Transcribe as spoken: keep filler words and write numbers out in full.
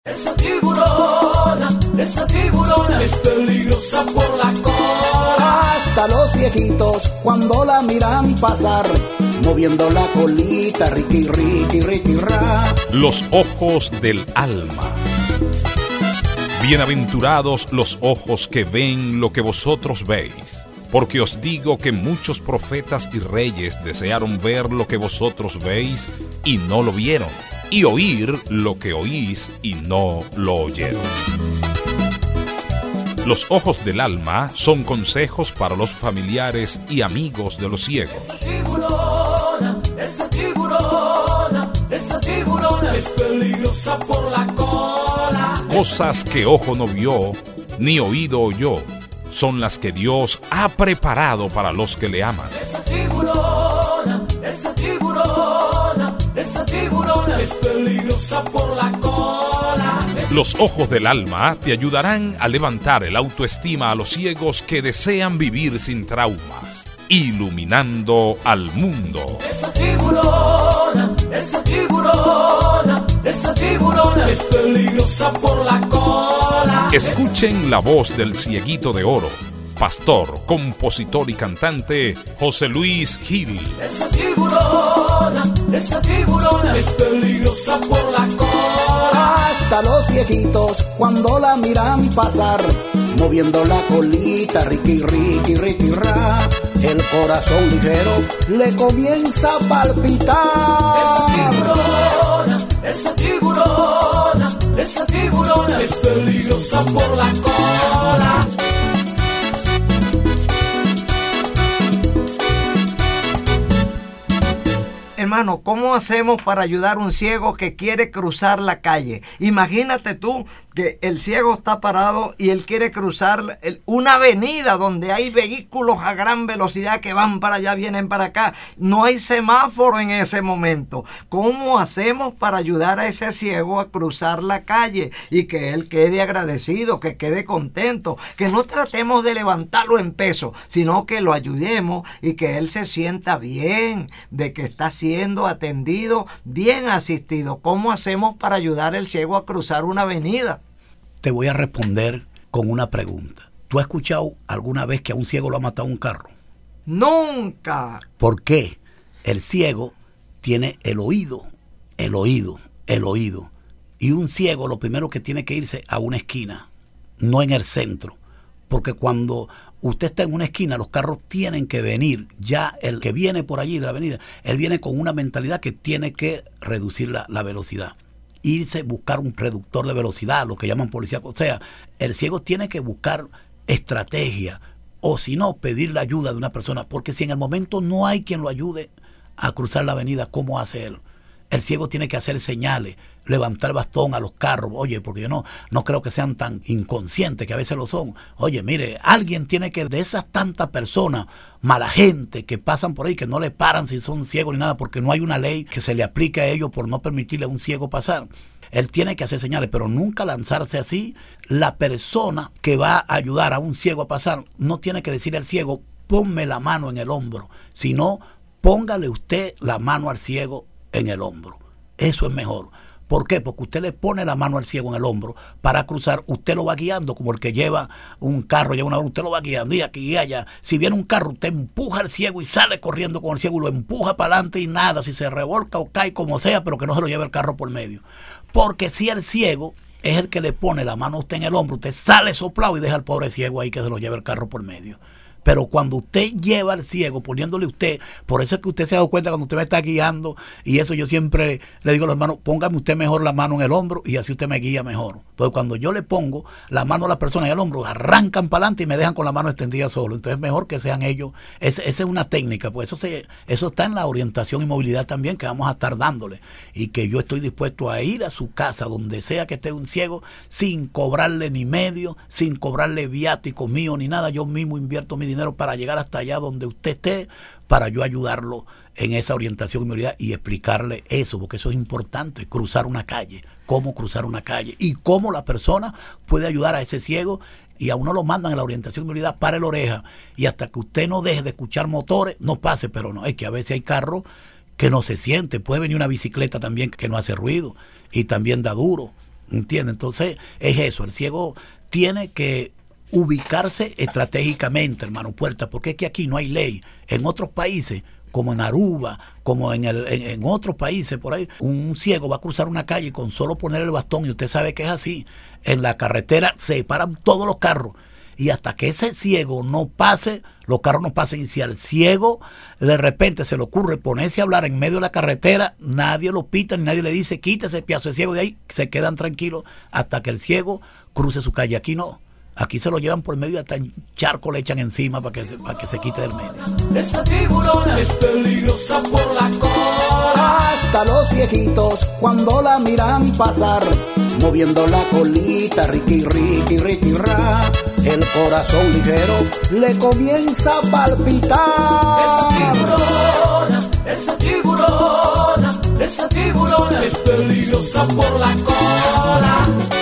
Esa tiburona, esa tiburona es peligrosa por la cola. Hasta los viejitos cuando la miran pasar, moviendo la colita, riqui, riqui, riqui, ra. Los ojos del alma. Bienaventurados los ojos que ven lo que vosotros veis, porque os digo que muchos profetas y reyes desearon ver lo que vosotros veis y no lo vieron, y oír lo que oís y no lo oyeron. Los ojos del alma son consejos para los familiares y amigos de los ciegos. Esa tiburona, esa tiburona, esa tiburona es peligrosa por la cola. Cosas que ojo no vio, ni oído oyó, son las que Dios ha preparado para los que le aman. Esa tiburona, esa tiburona, esa tiburona es peligrosa por la cola. Los ojos del alma te ayudarán a levantar el autoestima a los ciegos que desean vivir sin traumas, iluminando al mundo. Esa tiburona, esa tiburona, esa tiburona es peligrosa por la cola. Escuchen la voz del cieguito de oro, pastor, compositor y cantante José Luis Gil. Esa tiburona, esa tiburona es peligrosa por la cola. Hasta los viejitos cuando la miran pasar, moviendo la colita, riqui, riqui, riqui, ra. El corazón ligero le comienza a palpitar. Esa tiburona, esa tiburona, esa tiburona es peligrosa por la cola. Hermano, ¿cómo hacemos para ayudar a un ciego que quiere cruzar la calle? Imagínate tú que el ciego está parado y él quiere cruzar una avenida donde hay vehículos a gran velocidad que van para allá, vienen para acá. No hay semáforo en ese momento. ¿Cómo hacemos para ayudar a ese ciego a cruzar la calle y que él quede agradecido, que quede contento? Que no tratemos de levantarlo en peso, sino que lo ayudemos y que él se sienta bien, de que está siendo atendido, bien asistido. ¿Cómo hacemos para ayudar al ciego a cruzar una avenida? Te voy a responder con una pregunta. ¿Tú has escuchado alguna vez que a un ciego lo ha matado un carro? ¡Nunca! ¿Por qué? El ciego tiene el oído, el oído, el oído. Y un ciego lo primero que tiene que irse a una esquina, no en el centro. Porque cuando usted está en una esquina, los carros tienen que venir. Ya el que viene por allí de la avenida, él viene con una mentalidad que tiene que reducir la, la velocidad. Irse, buscar un reductor de velocidad, lo que llaman policía. O sea, el ciego tiene que buscar estrategia, o si no, pedir la ayuda de una persona, porque si en el momento no hay quien lo ayude a cruzar la avenida, ¿cómo hace él? El ciego tiene que hacer señales, levantar bastón a los carros. Oye, porque yo no, no creo que sean tan inconscientes, que a veces lo son. Oye, mire, alguien tiene que, de esas tantas personas, mala gente que pasan por ahí, que no le paran si son ciegos ni nada, porque no hay una ley que se le aplique a ellos por no permitirle a un ciego pasar. Él tiene que hacer señales, pero nunca lanzarse así. La persona que va a ayudar a un ciego a pasar no tiene que decirle al ciego, ponme la mano en el hombro, sino póngale usted la mano al ciego en el hombro. Eso es mejor. ¿Por qué? Porque usted le pone la mano al ciego en el hombro para cruzar, usted lo va guiando como el que lleva un carro, lleva una usted lo va guiando y aquí y allá. Si viene un carro, usted empuja al ciego y sale corriendo con el ciego y lo empuja para adelante y nada, si se revolca o cae como sea, pero que no se lo lleve el carro por medio. Porque si el ciego es el que le pone la mano a usted en el hombro, usted sale soplado y deja al pobre ciego ahí que se lo lleve el carro por medio. Pero cuando usted lleva al ciego poniéndole usted, por eso es que usted se ha dado cuenta cuando usted me está guiando, y eso yo siempre le digo a los hermanos, póngame usted mejor la mano en el hombro y así usted me guía mejor. Porque cuando yo le pongo la mano a la persona en el hombro, arrancan para adelante y me dejan con la mano extendida solo. Entonces es mejor que sean ellos. Es, esa es una técnica, pues eso, se, eso está en la orientación y movilidad también que vamos a estar dándole. Y que yo estoy dispuesto a ir a su casa, donde sea que esté un ciego, sin cobrarle ni medio, sin cobrarle viático mío ni nada. Yo mismo invierto mi dinero para llegar hasta allá donde usted esté, para yo ayudarlo en esa orientación y movilidad y explicarle eso, porque eso es importante, cruzar una calle, cómo cruzar una calle y cómo la persona puede ayudar a ese ciego. Y a uno lo mandan en la orientación y movilidad, pare la oreja y hasta que usted no deje de escuchar motores, no pase. Pero no, es que a veces hay carros que no se siente, puede venir una bicicleta también que no hace ruido y también da duro. ¿entiendes? Entonces es eso, el ciego tiene que ubicarse estratégicamente, hermano Puerta, porque es que aquí no hay ley. En otros países, como en Aruba, como en, el, en, en otros países por ahí, un ciego va a cruzar una calle con solo poner el bastón, y usted sabe que es así. En la carretera se paran todos los carros, y hasta que ese ciego no pase, los carros no pasen. Y si al ciego de repente se le ocurre ponerse a hablar en medio de la carretera, nadie lo pita, ni nadie le dice quítese ese pedazo de ciego de ahí, se quedan tranquilos hasta que el ciego cruce su calle. Aquí no. Aquí se lo llevan por medio, hasta en charco le echan encima para que, se, para que se quite del medio. Esa tiburona es peligrosa por la cola. Hasta los viejitos cuando la miran pasar, moviendo la colita, riqui, riqui, riqui, ra, el corazón ligero le comienza a palpitar. Esa tiburona, esa tiburona, esa tiburona es peligrosa por la cola.